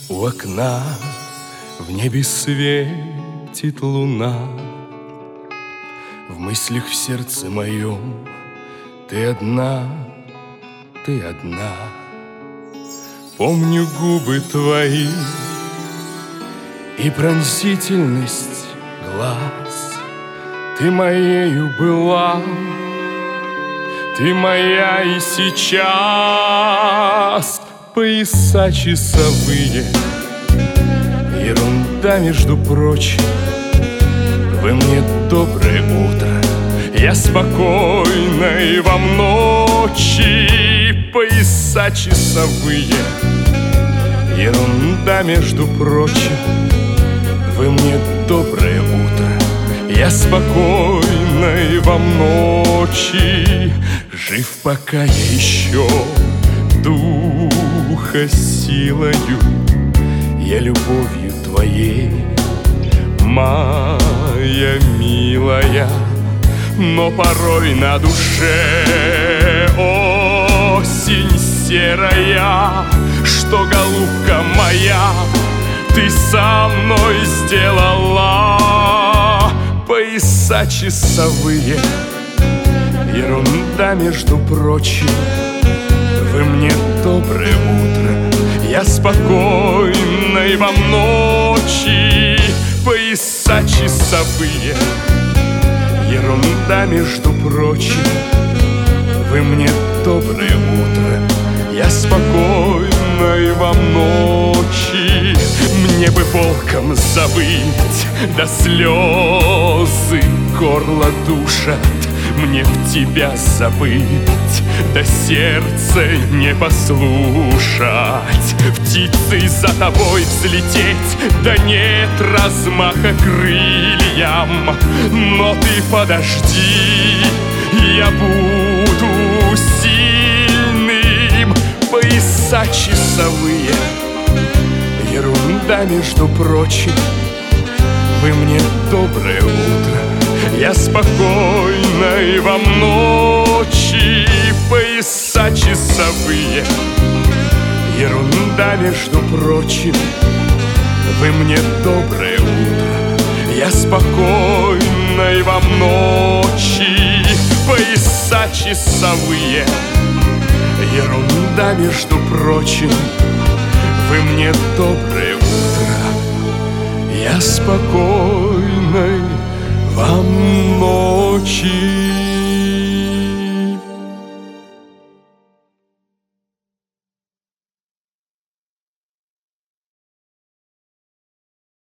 У окна в небе светит луна, в мыслях, в сердце моем ты одна, ты одна. Помню губы твои и пронзительность глаз. Ты моею была, ты моя и сейчас. Пояса часовые, ерунда, между прочим. Вы мне доброе утро, я спокойной вам ночи. Пояса часовые, ерунда, между прочим. Вы мне доброе утро, я спокойной вам ночи. Жив, пока я еще духа силою, я любовью твоей, моя милая. Но порой на душе осень серая. Что, голубка моя, ты со мной сделала? Пояса часовые, ерунда, между прочим. Вы мне доброе утро, я спокойной вам ночи. Пояса часовые, ерунда, между прочим. Вы мне доброе утро, я спокойной вам ночи. Мне бы волком забыть, да слезы горло душат. Мне в тебя забыть, да сердце не послушать. Птицей за тобой взлететь, да нет размаха крыльям. Но ты подожди, я буду сильным. Пояса часовые, ерунда, между прочим. Вы мне доброе утро, я спокойной вам ночи. Пояса часовые, ерунда, между прочим. Вы мне доброе утро, я спокойной вам ночи. Пояса часовые, ерунда, между прочим. Вы мне доброе утро, я спокойной